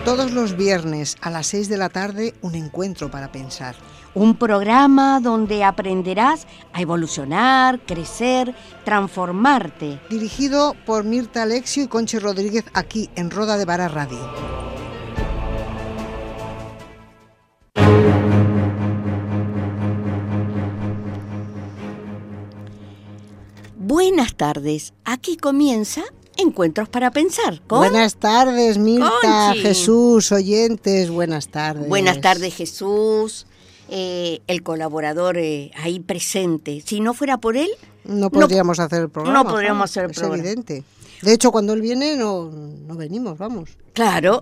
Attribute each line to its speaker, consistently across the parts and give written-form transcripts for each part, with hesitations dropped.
Speaker 1: Todos los viernes a las 6 de la tarde, un encuentro para pensar.
Speaker 2: Un programa donde aprenderás a evolucionar, crecer, transformarte.
Speaker 1: Dirigido por Mirta Alexio y Conchi Rodríguez, aquí en Roda de Vara Radio.
Speaker 2: Buenas tardes, aquí comienza Encuentros para Pensar.
Speaker 1: Buenas tardes, Mirta,
Speaker 2: Conchi.
Speaker 1: Jesús, oyentes, buenas tardes.
Speaker 2: Buenas tardes, Jesús, el colaborador ahí presente. Si no fuera por él,
Speaker 1: No podríamos hacer el programa.
Speaker 2: no podríamos hacer el
Speaker 1: es
Speaker 2: programa.
Speaker 1: evidente. De hecho, cuando él viene, no venimos, vamos.
Speaker 2: Claro.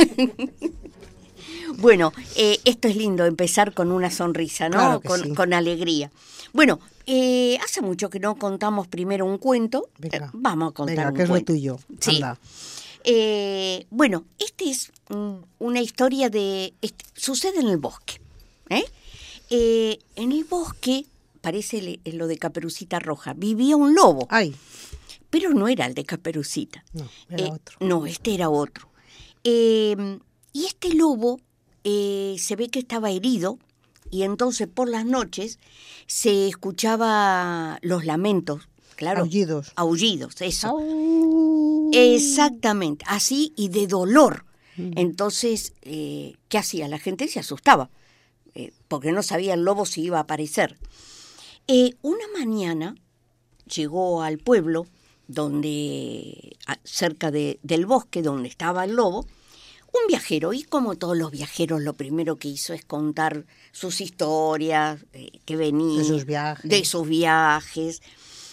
Speaker 2: Bueno, esto es lindo, empezar con una sonrisa, ¿no?
Speaker 1: Claro que sí.
Speaker 2: Con alegría. Bueno, hace mucho que no contamos primero un cuento.
Speaker 1: Venga,
Speaker 2: vamos a contar
Speaker 1: venga,
Speaker 2: un
Speaker 1: que es lo
Speaker 2: cuento.
Speaker 1: tuyo.
Speaker 2: Sí.
Speaker 1: Anda.
Speaker 2: Bueno, es una historia sucede en el bosque. En el bosque, parece lo de Caperucita Roja, vivía un lobo.
Speaker 1: Ay,
Speaker 2: Pero no era el de Caperucita.
Speaker 1: no, era otro.
Speaker 2: No, este era otro. Y este lobo se ve que estaba herido y entonces por las noches se escuchaba los lamentos, claro.
Speaker 1: Aullidos.
Speaker 2: Aullidos, eso.
Speaker 1: Au.
Speaker 2: Exactamente, así y de dolor. Entonces, ¿qué hacía? La gente se asustaba, porque no sabía el lobo si iba a aparecer. Una mañana llegó al pueblo, cerca del bosque donde estaba el lobo, un viajero, y como todos los viajeros, lo primero que hizo es contar sus historias, que venía
Speaker 1: De sus viajes.
Speaker 2: de sus viajes.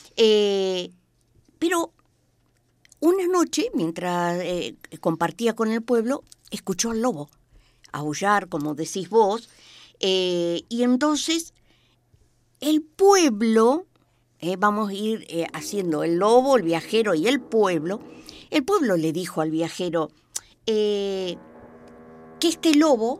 Speaker 2: Pero una noche, mientras compartía con el pueblo, escuchó al lobo aullar, como decís vos, y entonces el pueblo, vamos a ir haciendo el lobo, el viajero y el pueblo le dijo al viajero que este lobo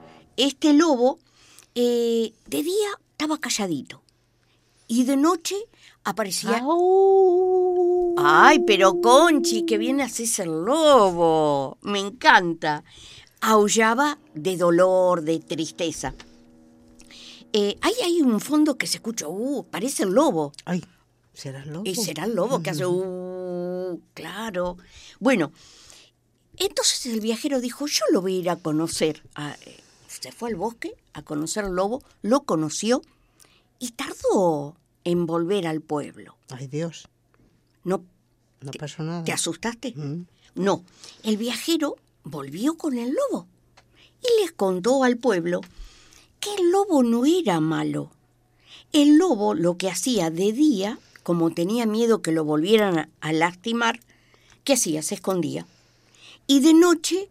Speaker 2: de día estaba calladito y de noche aparecía...
Speaker 1: Au.
Speaker 2: ¡Ay, pero Conchi, que bien haces el lobo! Me encanta. Aullaba de dolor, de tristeza. Ahí hay un fondo que se escucha, parece el lobo.
Speaker 1: Ay, ¿será el lobo?
Speaker 2: Y será el lobo que hace, claro. Bueno, entonces el viajero dijo, yo lo voy a ir a conocer. Se fue al bosque a conocer al lobo, lo conoció y tardó en volver al pueblo.
Speaker 1: Ay, Dios,
Speaker 2: No
Speaker 1: pasó nada.
Speaker 2: ¿Te asustaste?
Speaker 1: Mm.
Speaker 2: No, el viajero volvió con el lobo y les contó al pueblo que el lobo no era malo. El lobo lo que hacía de día, como tenía miedo que lo volvieran a lastimar, ¿qué hacía? Se escondía. Y de noche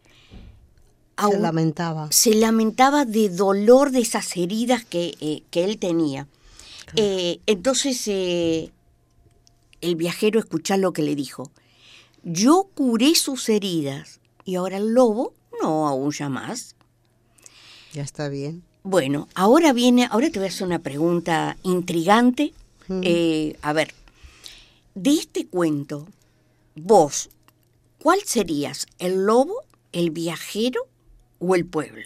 Speaker 1: Se
Speaker 2: lamentaba de dolor de esas heridas que él tenía. Entonces el viajero escuchó lo que le dijo. Yo curé sus heridas y ahora el lobo no aúlla más.
Speaker 1: Ya está bien.
Speaker 2: Bueno, ahora te voy a hacer una pregunta intrigante. A ver, de este cuento, vos, ¿cuál serías? ¿El lobo, el viajero o el pueblo?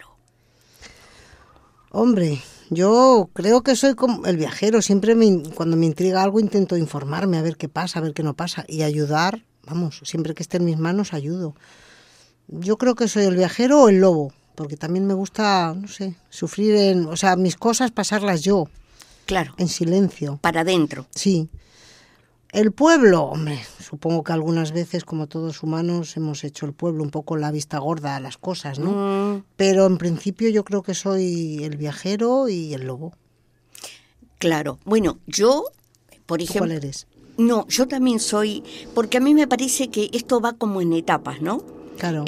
Speaker 1: Hombre, yo creo que soy como el viajero. Siempre cuando me intriga algo intento informarme, a ver qué pasa, a ver qué no pasa. Y ayudar, vamos, siempre que esté en mis manos ayudo. Yo creo que soy el viajero o el lobo, porque también me gusta, no sé, sufrir mis cosas pasarlas yo,
Speaker 2: Claro,
Speaker 1: en silencio.
Speaker 2: para adentro.
Speaker 1: Sí. El pueblo, hombre, supongo que algunas veces, como todos humanos, hemos hecho el pueblo un poco la vista gorda a las cosas, ¿no? Pero en principio yo creo que soy el viajero y el lobo.
Speaker 2: Claro. Bueno, yo, por
Speaker 1: ¿Tú
Speaker 2: ejemplo...
Speaker 1: cuál eres?
Speaker 2: No, yo también soy... Porque a mí me parece que esto va como en etapas, ¿no?
Speaker 1: Claro.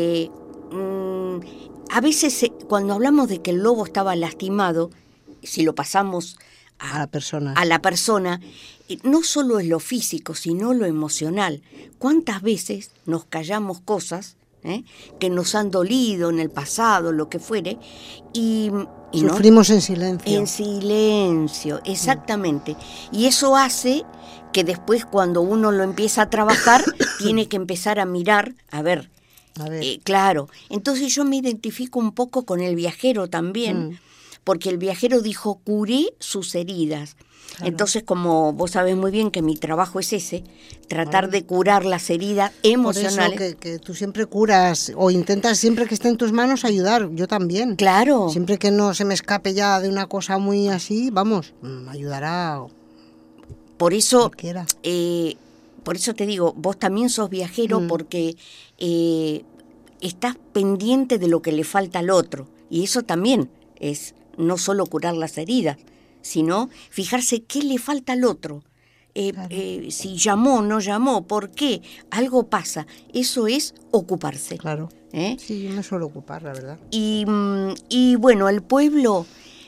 Speaker 2: A veces, cuando hablamos de que el lobo estaba lastimado, si lo pasamos
Speaker 1: A la persona.
Speaker 2: a la persona, no solo es lo físico, sino lo emocional. ¿Cuántas veces nos callamos cosas que nos han dolido en el pasado, lo que fuere, y
Speaker 1: sufrimos en silencio?
Speaker 2: En silencio, exactamente. Y eso hace que después, cuando uno lo empieza a trabajar, tiene que empezar a mirar, a ver,
Speaker 1: A ver.
Speaker 2: Claro, entonces yo me identifico un poco con el viajero también, porque el viajero dijo, curé sus heridas. Claro. Entonces, como vos sabés muy bien que mi trabajo es ese, tratar de curar las heridas emocionales.
Speaker 1: Por eso que tú siempre curas, o intentas siempre que esté en tus manos ayudar, yo también.
Speaker 2: Claro.
Speaker 1: Siempre que no se me escape ya de una cosa muy así, vamos, ayudará.
Speaker 2: Por eso, por eso te digo, vos también sos viajero porque estás pendiente de lo que le falta al otro. Y eso también es no solo curar las heridas, sino fijarse qué le falta al otro. Claro. Si llamó, no llamó, ¿por qué? Algo pasa. Eso es ocuparse.
Speaker 1: Claro. Sí, yo me suelo ocupar, la verdad.
Speaker 2: Y bueno, el pueblo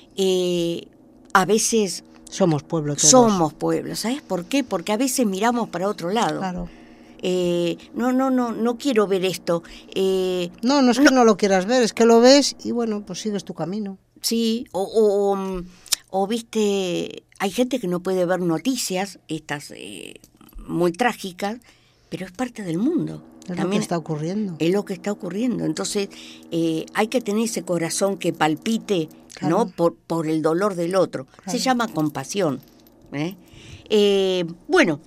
Speaker 2: a veces...
Speaker 1: Somos pueblo todos.
Speaker 2: Somos pueblo, ¿sabes por qué? Porque a veces miramos para otro lado.
Speaker 1: Claro.
Speaker 2: No quiero ver esto.
Speaker 1: No es que no lo quieras ver, es que lo ves y bueno, pues sigues tu camino.
Speaker 2: Sí, o viste, hay gente que no puede ver noticias, estas muy trágicas, pero es parte del mundo.
Speaker 1: Es lo que está ocurriendo.
Speaker 2: Es lo que está ocurriendo. Entonces, hay que tener ese corazón que palpite,
Speaker 1: claro.
Speaker 2: ¿no? Por el dolor del otro. Claro. Se llama compasión. Bueno,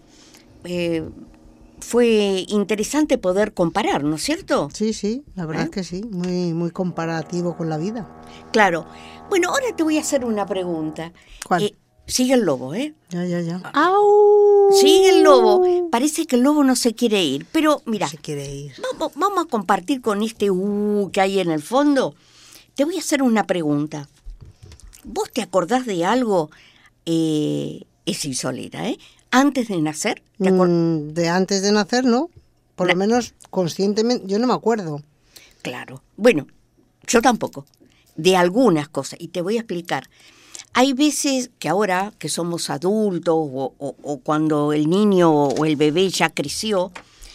Speaker 2: fue interesante poder comparar, ¿no es cierto?
Speaker 1: Sí, la verdad es que sí, muy, muy comparativo con la vida.
Speaker 2: Claro. Bueno, ahora te voy a hacer una pregunta.
Speaker 1: ¿Cuál?
Speaker 2: Sigue el lobo, ¿eh?
Speaker 1: Ya.
Speaker 2: ¡Au! Sigue el lobo. Parece que el lobo no se quiere ir, pero mira.
Speaker 1: No se quiere ir.
Speaker 2: Vamos a compartir con este que hay en el fondo. Te voy a hacer una pregunta. ¿Vos te acordás de algo? Es insólita, ¿eh? ¿Antes de nacer?
Speaker 1: De antes de nacer, no. Por lo menos conscientemente, yo no me acuerdo.
Speaker 2: Claro. Bueno, yo tampoco. De algunas cosas. Y te voy a explicar. Hay veces que ahora que somos adultos o cuando el niño o el bebé ya creció,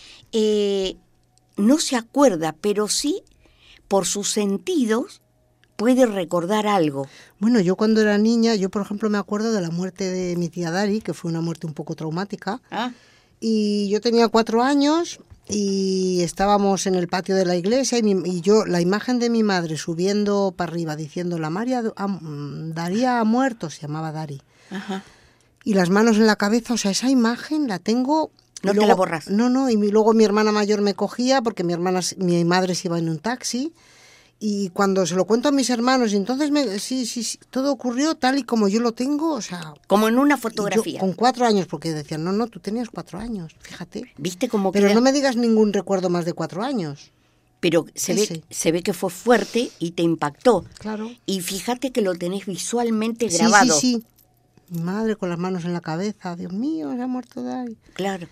Speaker 2: no se acuerda, pero sí por sus sentidos puede recordar algo.
Speaker 1: Bueno, yo cuando era niña, yo por ejemplo me acuerdo de la muerte de mi tía Dari, que fue una muerte un poco traumática. Y yo tenía 4 años y estábamos en el patio de la iglesia y yo, la imagen de mi madre subiendo para arriba diciendo la María Daría ha muerto, se llamaba Dari.
Speaker 2: Ajá.
Speaker 1: Y las manos en la cabeza, o sea, esa imagen la tengo...
Speaker 2: No luego, te la borras.
Speaker 1: No, y luego mi hermana mayor me cogía porque mi madre se iba en un taxi. Y cuando se lo cuento a mis hermanos, y entonces sí, todo ocurrió tal y como yo lo tengo, o sea...
Speaker 2: Como en una fotografía.
Speaker 1: Yo, con 4 años, porque decían, no, tú tenías 4 años, fíjate.
Speaker 2: ¿Viste cómo
Speaker 1: Pero no me digas ningún recuerdo más de 4 años.
Speaker 2: Pero se ve que fue fuerte y te impactó.
Speaker 1: Claro.
Speaker 2: Y fíjate que lo tenés visualmente grabado.
Speaker 1: Sí. Mi madre con las manos en la cabeza, Dios mío, se ha muerto Dari.
Speaker 2: Claro.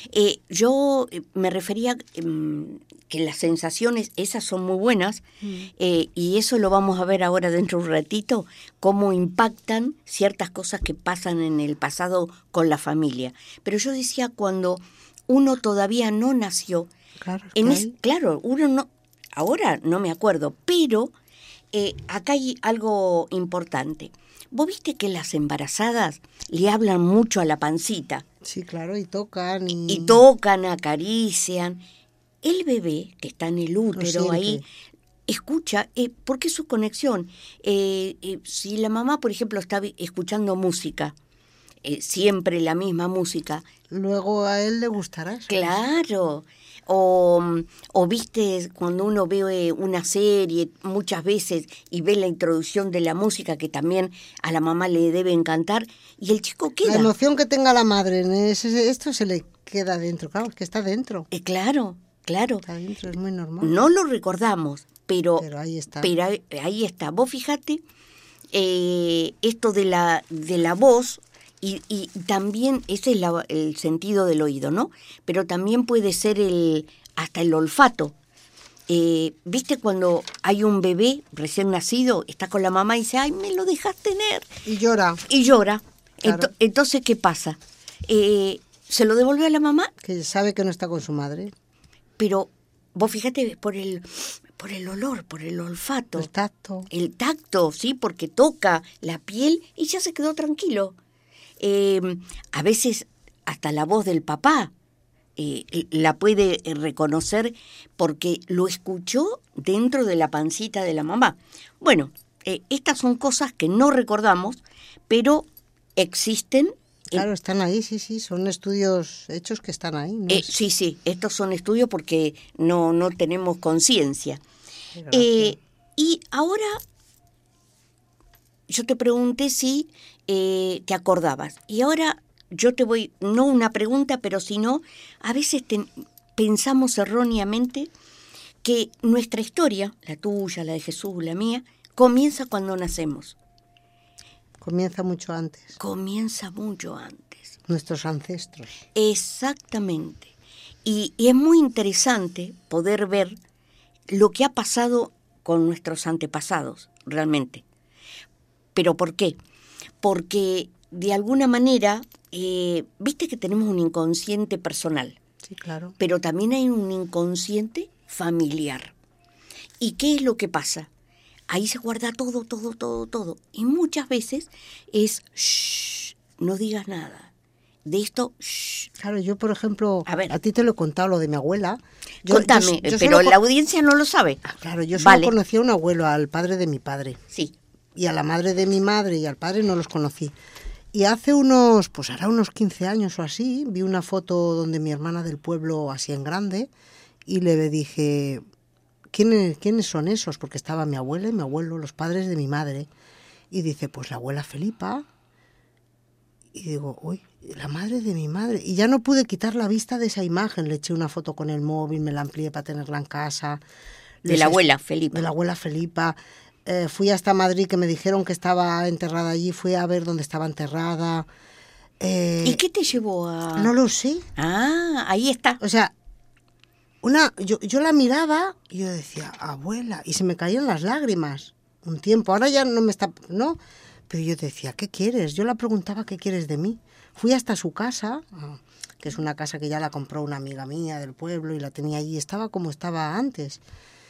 Speaker 2: Yo me refería que las sensaciones, esas son muy buenas, y eso lo vamos a ver ahora dentro de un ratito, cómo impactan ciertas cosas que pasan en el pasado con la familia. Pero yo decía, cuando uno todavía no nació, claro, uno no, ahora no me acuerdo, pero acá hay algo importante. ¿Vos viste que las embarazadas le hablan mucho a la pancita?
Speaker 1: Sí, claro, y tocan.
Speaker 2: Y tocan, acarician. El bebé que está en el útero ahí escucha, porque es su conexión. Si la mamá, por ejemplo, está escuchando música, siempre la misma música.
Speaker 1: Luego a él le gustará eso.
Speaker 2: Claro. O viste cuando uno ve una serie muchas veces y ve la introducción de la música que también a la mamá le debe encantar y el chico queda.
Speaker 1: La emoción que tenga la madre en esto se le queda dentro, claro, es que está dentro.
Speaker 2: Claro.
Speaker 1: Está dentro, es muy normal.
Speaker 2: No lo recordamos, pero
Speaker 1: ahí está.
Speaker 2: Pero ahí está. Vos fíjate, esto de la voz... Y también ese es el sentido del oído, ¿no? Pero también puede ser hasta el olfato. ¿Viste cuando hay un bebé recién nacido, está con la mamá y dice, ay, me lo dejas tener?
Speaker 1: Y llora.
Speaker 2: Claro. Entonces, ¿qué pasa? ¿Se lo devuelve a la mamá?
Speaker 1: Que sabe que no está con su madre.
Speaker 2: Pero vos fíjate por el olor, por el olfato.
Speaker 1: El tacto.
Speaker 2: El tacto, sí, porque toca la piel y ya se quedó tranquilo. A veces hasta la voz del papá la puede reconocer porque lo escuchó dentro de la pancita de la mamá. Bueno, estas son cosas que no recordamos, pero existen.
Speaker 1: Claro, están ahí, sí, son estudios hechos que están ahí. ¿No?
Speaker 2: Sí, estos son estudios porque no tenemos conciencia. Y ahora yo te pregunté si te acordabas. Y ahora yo te voy, no una pregunta, pero sino, a veces pensamos erróneamente que nuestra historia, la tuya, la de Jesús, la mía, comienza cuando nacemos.
Speaker 1: Comienza mucho antes.
Speaker 2: Comienza mucho antes.
Speaker 1: Nuestros ancestros.
Speaker 2: Exactamente. Y es muy interesante poder ver lo que ha pasado con nuestros antepasados, realmente. ¿Pero por qué? Porque de alguna manera, viste que tenemos un inconsciente personal.
Speaker 1: Sí, claro.
Speaker 2: Pero también hay un inconsciente familiar. ¿Y qué es lo que pasa? Ahí se guarda todo. Y muchas veces es, shh, no digas nada. De esto, shh.
Speaker 1: Claro, yo, por ejemplo,
Speaker 2: a
Speaker 1: ti te lo he contado, lo de mi abuela.
Speaker 2: Contame, pero la audiencia no lo sabe.
Speaker 1: Claro, yo solo conocí a un abuelo, al padre de mi padre.
Speaker 2: Sí.
Speaker 1: Y a la madre de mi madre y al padre no los conocí. Y hace unos 15 años o así, vi una foto donde mi hermana del pueblo, así en grande, y le dije, ¿quiénes son esos? Porque estaba mi abuela y mi abuelo, los padres de mi madre. Y dice, pues la abuela Felipa. Y digo, uy, la madre de mi madre. Y ya no pude quitar la vista de esa imagen. Le eché una foto con el móvil, me la amplié para tenerla en casa.
Speaker 2: De la abuela Felipa.
Speaker 1: De la abuela Felipa. Fui hasta Madrid, que me dijeron que estaba enterrada allí. Fui a ver dónde estaba enterrada.
Speaker 2: ¿Y qué te llevó a...?
Speaker 1: No lo sé.
Speaker 2: Ah, ahí está.
Speaker 1: O sea, yo la miraba y yo decía, abuela, y se me caían las lágrimas un tiempo. Ahora ya no me está... ¿no? Pero yo decía, ¿qué quieres? Yo la preguntaba, ¿qué quieres de mí? Fui hasta su casa, que es una casa que ya la compró una amiga mía del pueblo y la tenía allí. Estaba como estaba antes.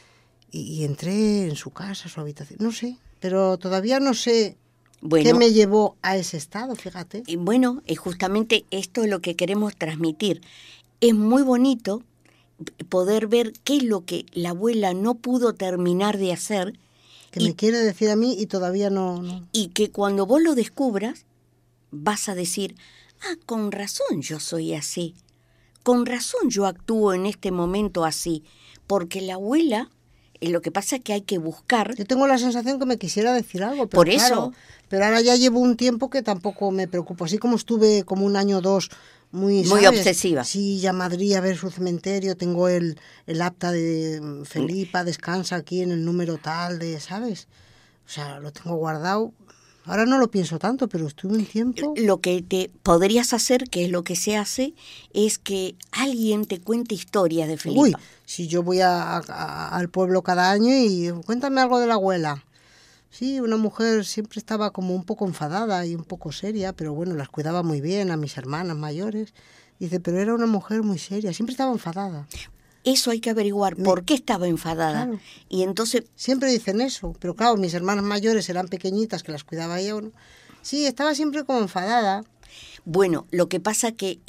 Speaker 1: Y entré en su casa, su habitación. No sé, pero todavía no sé qué me llevó a ese estado, fíjate.
Speaker 2: Y bueno, justamente esto es lo que queremos transmitir. Es muy bonito poder ver qué es lo que la abuela no pudo terminar de hacer.
Speaker 1: Que me quiere decir a mí y todavía no.
Speaker 2: Y que cuando vos lo descubras, vas a decir, con razón yo soy así. Con razón yo actúo en este momento así. Porque la abuela, lo que pasa es que hay que buscar...
Speaker 1: Yo tengo la sensación que me quisiera decir algo, pero
Speaker 2: por eso.
Speaker 1: Claro, pero ahora ya llevo un tiempo que tampoco me preocupo. Así como estuve como un año o dos muy
Speaker 2: obsesiva.
Speaker 1: Sí, ya a Madrid a ver su cementerio, tengo el acta de Felipa, descansa aquí en el número tal de, ¿sabes? O sea, lo tengo guardado. Ahora no lo pienso tanto, pero estuve un tiempo...
Speaker 2: Lo que te podrías hacer, que es lo que se hace, es que alguien te cuente historias de Felipa.
Speaker 1: Uy, si yo voy al pueblo cada año y cuéntame algo de la abuela. Sí, una mujer siempre estaba como un poco enfadada y un poco seria, pero bueno, las cuidaba muy bien a mis hermanas mayores. Dice, pero era una mujer muy seria, siempre estaba enfadada.
Speaker 2: Eso hay que averiguar, ¿por qué estaba enfadada?
Speaker 1: Claro.
Speaker 2: Y entonces...
Speaker 1: Siempre dicen eso, pero claro, mis hermanas mayores eran pequeñitas, que las cuidaba yo, ¿no? Sí, estaba siempre como enfadada.
Speaker 2: Bueno, lo que pasa que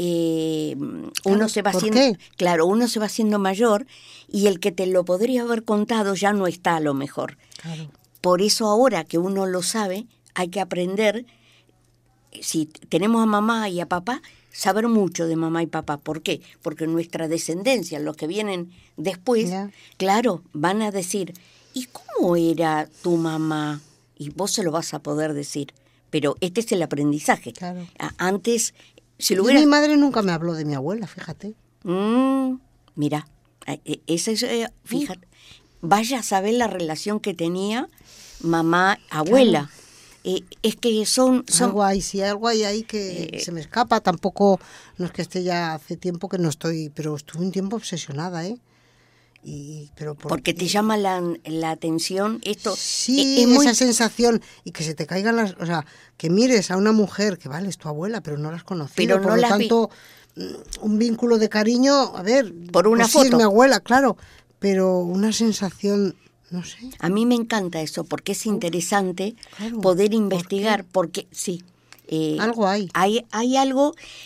Speaker 2: uno se va haciendo...
Speaker 1: ¿Por qué?
Speaker 2: Claro, uno se va haciendo mayor y el que te lo podría haber contado ya no está a lo mejor.
Speaker 1: Claro.
Speaker 2: Por eso ahora que uno lo sabe, hay que aprender, si tenemos a mamá y a papá, saber mucho de mamá y papá. ¿Por qué? Porque nuestra descendencia, los que vienen después, claro, van a decir, ¿y cómo era tu mamá? Y vos se lo vas a poder decir. Pero este es el aprendizaje.
Speaker 1: Claro.
Speaker 2: Antes, si lo hubiera...
Speaker 1: Mi madre nunca me habló de mi abuela, fíjate.
Speaker 2: Mira, esa es, fíjate, vaya a saber la relación que tenía mamá-abuela. Claro. Es que son...
Speaker 1: Algo hay, si hay algo ahí que se me escapa, tampoco, no es que esté ya hace tiempo que no estoy, pero estuve un tiempo obsesionada,
Speaker 2: porque te llama la atención esto.
Speaker 1: Sí, esa sensación, y que se te caigan las... O sea, que mires a una mujer que, vale, es tu abuela, pero no la has conocido,
Speaker 2: pero
Speaker 1: por
Speaker 2: no
Speaker 1: lo tanto, un vínculo de cariño, a ver...
Speaker 2: Por una
Speaker 1: pues
Speaker 2: foto.
Speaker 1: Sí, es mi abuela, claro, pero una sensación... No sé.
Speaker 2: A mí me encanta eso, porque es interesante poder investigar, porque sí.
Speaker 1: Algo hay.
Speaker 2: Hay algo,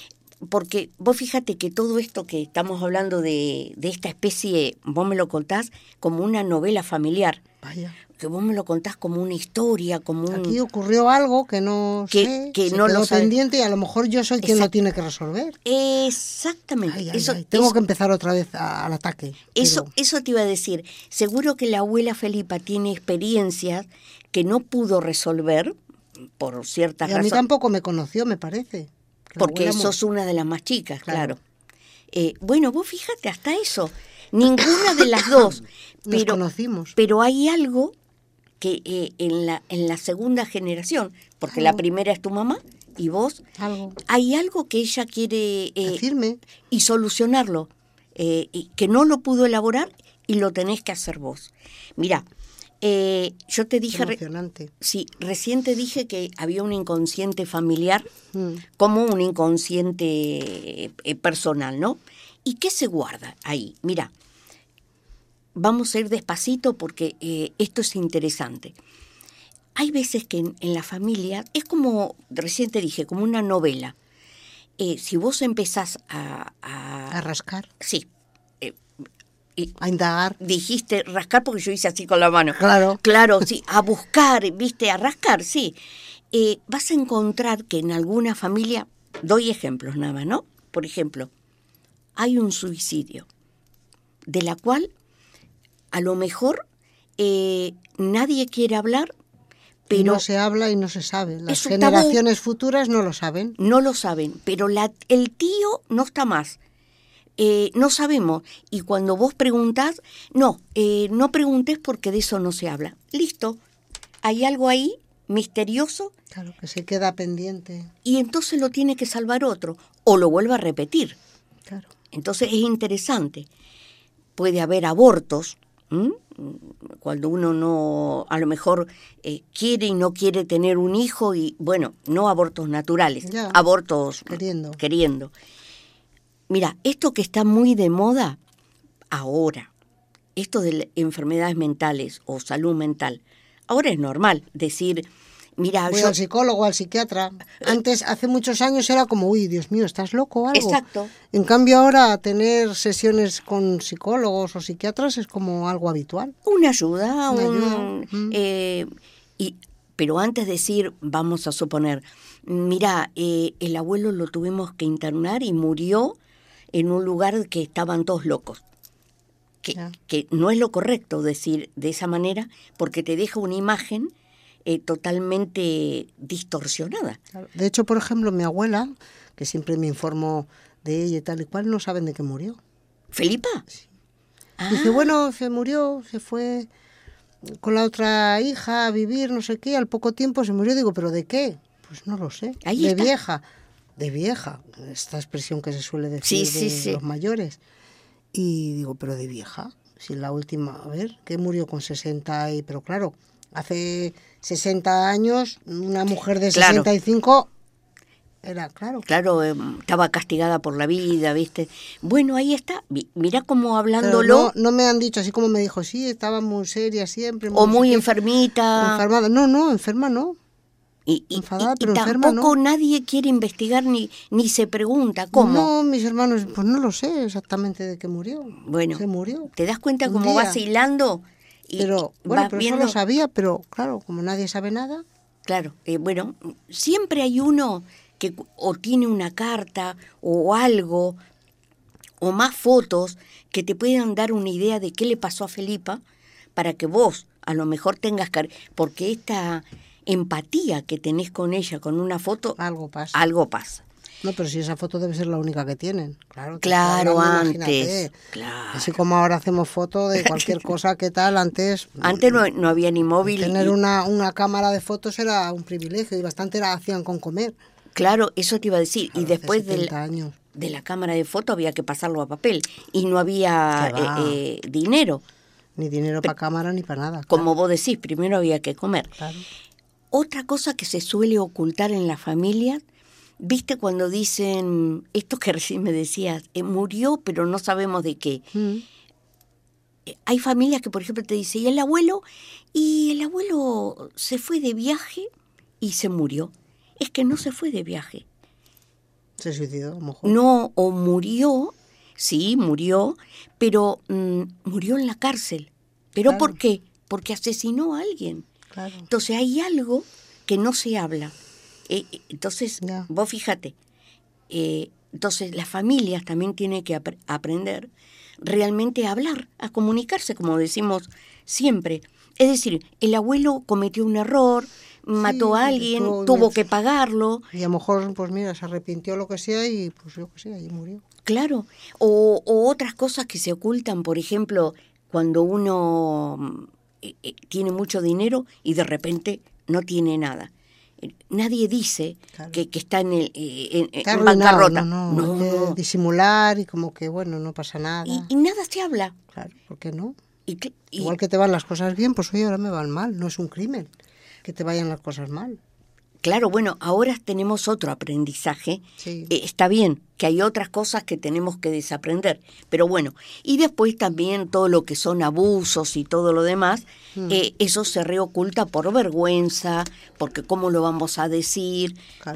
Speaker 2: porque vos fíjate que todo esto que estamos hablando de esta especie, vos me lo contás como una novela familiar.
Speaker 1: Vaya.
Speaker 2: Que vos me lo contás como una historia, como un...
Speaker 1: Aquí ocurrió algo que no sé,
Speaker 2: que
Speaker 1: se
Speaker 2: no
Speaker 1: quedó
Speaker 2: lo sabe.
Speaker 1: pendiente y a lo mejor yo soy quien lo tiene que resolver.
Speaker 2: Exactamente.
Speaker 1: Ay, ay, ay. Tengo que empezar otra vez al ataque.
Speaker 2: Eso te iba a decir. Seguro que la abuela Felipa tiene experiencias que no pudo resolver por ciertas
Speaker 1: Y a mí
Speaker 2: razones.
Speaker 1: tampoco me conoció, me parece.
Speaker 2: Porque sos una de las más chicas, claro. Bueno, vos fíjate, hasta eso. Ninguna de las dos.
Speaker 1: Nos conocimos.
Speaker 2: Pero hay algo que en la segunda generación, porque la primera es tu mamá y vos, hay algo que ella quiere
Speaker 1: decirme
Speaker 2: y solucionarlo, y que no lo pudo elaborar y lo tenés que hacer vos. Mirá, yo te dije, recién te dije que había un inconsciente familiar como un inconsciente personal, ¿no? ¿Y qué se guarda ahí? Mirá. Vamos a ir despacito porque esto es interesante. Hay veces que en la familia, es como, recién te dije, como una novela. Si vos empezás a
Speaker 1: rascar.
Speaker 2: Sí.
Speaker 1: A indagar.
Speaker 2: Dijiste rascar porque yo hice así con la mano.
Speaker 1: Claro.
Speaker 2: Claro, sí. A buscar, ¿viste? A rascar, sí. Vas a encontrar que en alguna familia, doy ejemplos nada más, ¿no? Por ejemplo, hay un suicidio, de la cual a lo mejor nadie quiere hablar, pero...
Speaker 1: No se habla y no se sabe. Las generaciones futuras no lo saben.
Speaker 2: No lo saben, pero el tío no está más. No sabemos. Y cuando vos preguntás, no preguntes porque de eso no se habla. Listo. Hay algo ahí misterioso.
Speaker 1: Claro, que se queda pendiente.
Speaker 2: Y entonces lo tiene que salvar otro, o lo vuelve a repetir.
Speaker 1: Claro.
Speaker 2: Entonces es interesante. Puede haber abortos, cuando uno no, a lo mejor quiere y no quiere tener un hijo, y bueno, no abortos naturales, abortos queriendo. Mira, esto que está muy de moda ahora, esto de enfermedades mentales o salud mental, ahora es normal decir, mira,
Speaker 1: voy al psicólogo, al psiquiatra. Antes, hace muchos años era como, uy, Dios mío, ¿estás loco o algo?
Speaker 2: Exacto.
Speaker 1: En cambio ahora tener sesiones con psicólogos o psiquiatras es como algo habitual.
Speaker 2: Una ayuda. Pero antes de decir, vamos a suponer, mira, el abuelo lo tuvimos que internar y murió en un lugar que estaban todos locos. Que no es lo correcto decir de esa manera porque te deja una imagen totalmente distorsionada.
Speaker 1: De hecho, por ejemplo, mi abuela, que siempre me informó de ella y tal y cual, no saben de qué murió.
Speaker 2: ¿Felipa?
Speaker 1: Sí. Dice, bueno, se murió, se fue con la otra hija a vivir, no sé qué, al poco tiempo se murió. Digo, ¿pero de qué? Pues no lo sé.
Speaker 2: Ahí está.
Speaker 1: De vieja, esta expresión que se suele decir de los mayores. Y digo, ¿pero de vieja? Si la última, a ver, que murió con 60 y... Pero claro, hace 60 años, una mujer de 65 era, claro.
Speaker 2: Claro, estaba castigada por la vida, ¿viste? Bueno, ahí está. Mirá cómo hablándolo...
Speaker 1: No me han dicho, así como me dijo, sí, estaba muy seria siempre.
Speaker 2: O muy enfermita.
Speaker 1: Enfermada. No, enferma no. Enfadada, pero enferma
Speaker 2: tampoco
Speaker 1: no.
Speaker 2: Nadie quiere investigar ni se pregunta cómo.
Speaker 1: No, mis hermanos, pues no lo sé exactamente de qué murió.
Speaker 2: Bueno,
Speaker 1: se murió.
Speaker 2: ¿Te das cuenta cómo vas hilando?
Speaker 1: Pero eso lo sabía, pero claro, como nadie sabe nada.
Speaker 2: Claro, bueno, siempre hay uno que o tiene una carta o algo, o más fotos que te puedan dar una idea de qué le pasó a Felipa, para que vos a lo mejor tengas que... Porque esta empatía que tenés con ella, con una foto...
Speaker 1: Algo pasa. No, pero si esa foto debe ser la única que tienen.
Speaker 2: Claro, antes. Claro.
Speaker 1: Así como ahora hacemos foto de cualquier cosa, ¿qué tal? Antes
Speaker 2: no había ni móvil.
Speaker 1: Tener una cámara de fotos era un privilegio y bastante la hacían con comer.
Speaker 2: Claro, eso te iba a decir.
Speaker 1: Claro,
Speaker 2: y después de la cámara de foto había que pasarlo a papel. Y no había dinero.
Speaker 1: Ni dinero para cámara ni para nada.
Speaker 2: Como vos decís, primero había que comer.
Speaker 1: Claro.
Speaker 2: Otra cosa que se suele ocultar en la familia, ¿viste cuando dicen, esto que recién me decías, murió pero no sabemos de qué? Hay familias que, por ejemplo, te dicen, ¿y el abuelo? Y el abuelo se fue de viaje y se murió. Es que no se fue de viaje.
Speaker 1: Se suicidó, a lo mejor.
Speaker 2: No, o murió, sí, murió, pero murió en la cárcel. ¿Pero
Speaker 1: Claro.
Speaker 2: por qué? Porque asesinó a alguien.
Speaker 1: Claro.
Speaker 2: Entonces hay algo que no se habla. Entonces,
Speaker 1: Ya.
Speaker 2: vos fíjate, entonces las familias también tienen que aprender realmente a hablar, a comunicarse, como decimos siempre. Es decir, el abuelo cometió un error, mató a alguien, tuvo que pagarlo.
Speaker 1: Y a lo mejor, pues mira, se arrepintió lo que sea y pues yo qué sé, ahí murió.
Speaker 2: Claro, o otras cosas que se ocultan, por ejemplo, cuando uno tiene mucho dinero y de repente no tiene nada. Nadie dice
Speaker 1: Claro.
Speaker 2: que está en
Speaker 1: Está arruinado,
Speaker 2: bancarrota.
Speaker 1: No, hay que disimular y como que, bueno, no pasa nada.
Speaker 2: Y nada se habla.
Speaker 1: Claro, ¿por qué no?
Speaker 2: Y
Speaker 1: Igual que te van las cosas bien, pues oye, ahora me van mal. No es un crimen que te vayan las cosas mal.
Speaker 2: claro, bueno, ahora tenemos otro aprendizaje.
Speaker 1: Sí.
Speaker 2: Está bien que hay otras cosas que tenemos que desaprender, pero bueno, y después también todo lo que son abusos y todo lo demás, eso se reoculta por vergüenza, porque cómo lo vamos a decir.
Speaker 1: Claro.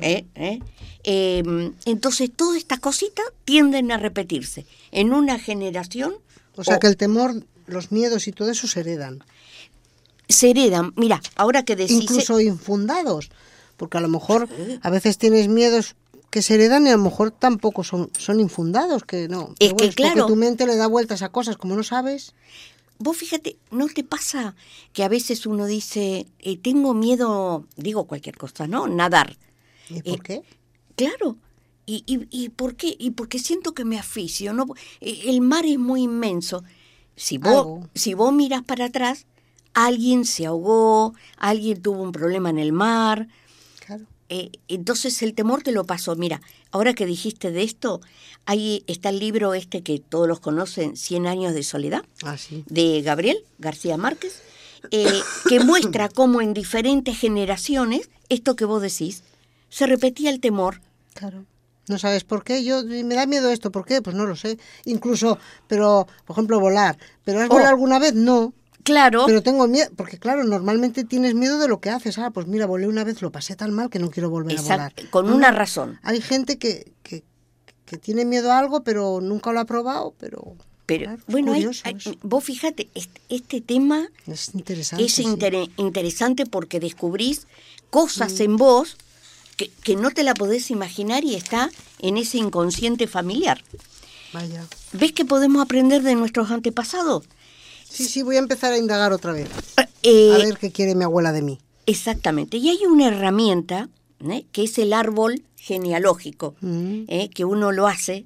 Speaker 2: Entonces, todas estas cositas tienden a repetirse en una generación.
Speaker 1: O sea que el temor, los miedos y todo eso se heredan.
Speaker 2: Se heredan. Mira, ahora que decís...
Speaker 1: Incluso infundados. Porque a lo mejor a veces tienes miedos que se heredan y a lo mejor tampoco son infundados, que no.
Speaker 2: Es
Speaker 1: Pero
Speaker 2: que claro,
Speaker 1: porque tu mente le da vueltas a cosas, como no sabes.
Speaker 2: Vos fíjate, ¿no te pasa que a veces uno dice, tengo miedo, digo cualquier cosa, ¿no? Nadar.
Speaker 1: ¿Y por qué?
Speaker 2: Claro. ¿Y por qué? Y porque siento que me asfixio, ¿no? El mar es muy inmenso. Si vos mirás para atrás, alguien se ahogó, alguien tuvo un problema en el mar.
Speaker 1: Claro.
Speaker 2: Entonces el temor te lo pasó. Mira, ahora que dijiste de esto, ahí está el libro que todos los conocen, 100 años de soledad,
Speaker 1: Sí.
Speaker 2: de Gabriel García Márquez, que muestra cómo en diferentes generaciones, esto que vos decís, se repetía el temor.
Speaker 1: Claro. No sabes por qué. Me da miedo esto. ¿Por qué? Pues no lo sé. Incluso, pero, por ejemplo, volar. ¿Pero has volado alguna vez? No.
Speaker 2: Claro.
Speaker 1: Pero tengo miedo, porque claro, normalmente tienes miedo de lo que haces. Pues mira, volé una vez, lo pasé tan mal que no quiero volver a volar.
Speaker 2: Con una razón.
Speaker 1: Hay gente que tiene miedo a algo, pero nunca lo ha probado, pero claro,
Speaker 2: bueno,
Speaker 1: curioso,
Speaker 2: vos fíjate, este tema
Speaker 1: es interesante.
Speaker 2: Es interesante porque descubrís cosas en vos que no te la podés imaginar y está en ese inconsciente familiar.
Speaker 1: Vaya.
Speaker 2: ¿Ves que podemos aprender de nuestros antepasados?
Speaker 1: Sí, voy a empezar a indagar otra vez. A ver qué quiere mi abuela de mí.
Speaker 2: Exactamente. Y hay una herramienta, que es el árbol genealógico, que uno lo hace,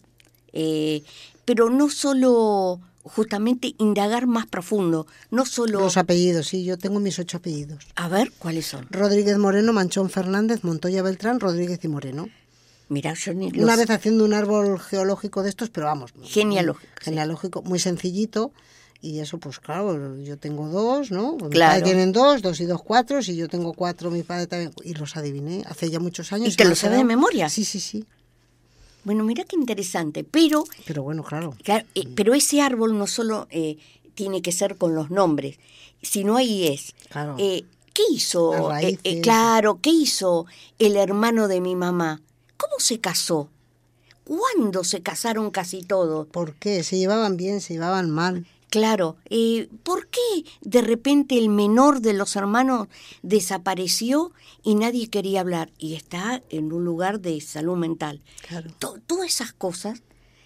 Speaker 2: pero no solo justamente indagar más profundo, no solo...
Speaker 1: Los apellidos, sí, yo tengo mis 8 apellidos.
Speaker 2: A ver, ¿cuáles son?
Speaker 1: Rodríguez Moreno, Manchón Fernández, Montoya Beltrán, Rodríguez y Moreno.
Speaker 2: Mira, yo ni
Speaker 1: Una vez haciendo un árbol geológico de estos, pero vamos...
Speaker 2: Genealógico,
Speaker 1: muy sencillito. Y eso, pues claro, yo tengo 2, ¿no? Pues
Speaker 2: claro.
Speaker 1: Mi padre tienen 2 y 2, 4, si yo tengo 4, mi padre también, y los adiviné hace ya muchos años.
Speaker 2: ¿Y te lo sabes de memoria?
Speaker 1: Sí.
Speaker 2: Bueno, mira qué interesante, pero
Speaker 1: bueno, claro.
Speaker 2: Pero ese árbol no solo tiene que ser con los nombres, sino ahí es.
Speaker 1: Claro.
Speaker 2: ¿Qué hizo?
Speaker 1: Las raíces.
Speaker 2: ¿Qué hizo el hermano de mi mamá? ¿Cómo se casó? ¿Cuándo se casaron casi todos?
Speaker 1: ¿Por qué? ¿Se llevaban bien, se llevaban mal?
Speaker 2: Claro, ¿por qué de repente el menor de los hermanos desapareció y nadie quería hablar? Y está en un lugar de salud mental.
Speaker 1: Claro.
Speaker 2: Todas esas cosas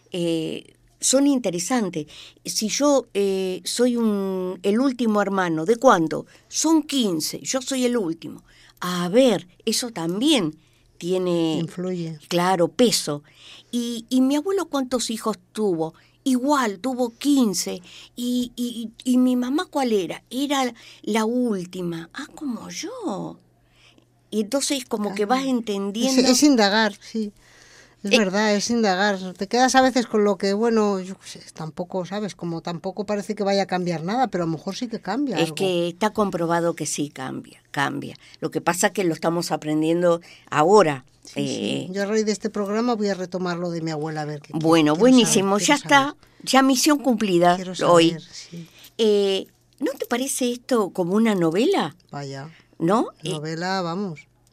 Speaker 2: son interesantes. Si yo soy el último hermano, ¿de cuánto? Son 15, yo soy el último. A ver, eso también tiene...
Speaker 1: Influye.
Speaker 2: Claro, peso. ¿Y mi abuelo cuántos hijos tuvo? Igual, tuvo 15. ¿Y mi mamá cuál era? Era la última. Como yo. Y entonces como que vas entendiendo...
Speaker 1: Es indagar, sí. Es verdad, es indagar. Te quedas a veces con lo que, bueno, yo qué sé, tampoco, ¿sabes? Como tampoco parece que vaya a cambiar nada, pero a lo mejor sí que cambia.
Speaker 2: Es
Speaker 1: algo.
Speaker 2: que está comprobado que sí cambia. Lo que pasa es que lo estamos aprendiendo ahora.
Speaker 1: Sí. Yo a raíz de este programa voy a retomar lo de mi abuela a ver qué.
Speaker 2: Bueno, buenísimo, ya está, ya misión cumplida hoy.
Speaker 1: Sí.
Speaker 2: ¿No te parece esto como una novela?
Speaker 1: Vaya.
Speaker 2: ¿No?
Speaker 1: Novela, vamos.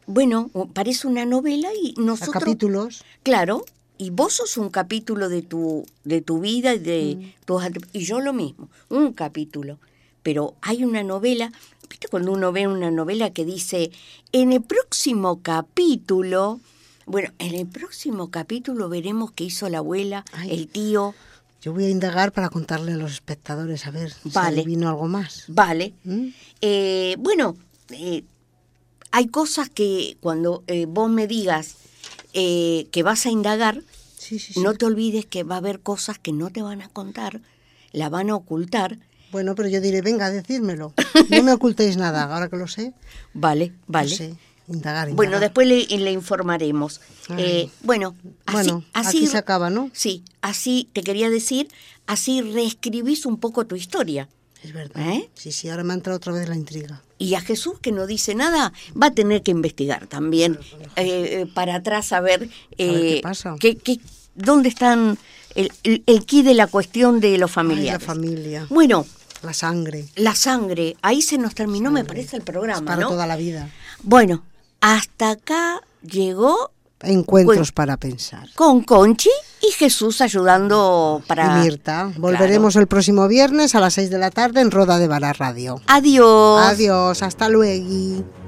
Speaker 2: Bueno, parece una novela y
Speaker 1: A
Speaker 2: nosotros...
Speaker 1: capítulos.
Speaker 2: Claro, y vos sos un capítulo de tu vida y de y yo lo mismo, un capítulo. Pero hay una novela, ¿viste cuando uno ve una novela que dice, en el próximo capítulo, bueno, en el próximo capítulo veremos qué hizo la abuela, el tío?
Speaker 1: Yo voy a indagar para contarle a los espectadores, a ver
Speaker 2: Vale.
Speaker 1: si vino algo más.
Speaker 2: Vale.
Speaker 1: ¿Mm?
Speaker 2: Bueno, hay cosas que cuando vos me digas que vas a indagar,
Speaker 1: Sí.
Speaker 2: no te olvides que va a haber cosas que no te van a contar, la van a ocultar.
Speaker 1: Bueno, pero yo diré, venga, decídmelo. No me ocultéis nada, ahora que lo sé.
Speaker 2: Vale.
Speaker 1: No sé, indagar.
Speaker 2: Bueno, después le informaremos. Bueno, así
Speaker 1: aquí se acaba, ¿no?
Speaker 2: Sí, así te quería decir, así reescribís un poco tu historia.
Speaker 1: Es verdad. Sí, ahora me ha entrado otra vez la intriga.
Speaker 2: Y a Jesús, que no dice nada, va a tener que investigar también para atrás a ver
Speaker 1: qué pasa.
Speaker 2: ¿Dónde están el quid de la cuestión de los familiares?
Speaker 1: La familia.
Speaker 2: Bueno.
Speaker 1: La sangre.
Speaker 2: La sangre. Ahí se nos terminó, me parece, el programa,
Speaker 1: es para toda la vida.
Speaker 2: Bueno, hasta acá llegó...
Speaker 1: Encuentros para pensar.
Speaker 2: Con Conchi y Jesús ayudando para...
Speaker 1: Y Mirta. Volveremos el próximo viernes a las 6 de la tarde en Roda de Vara Radio.
Speaker 2: Adiós.
Speaker 1: Adiós, hasta luego.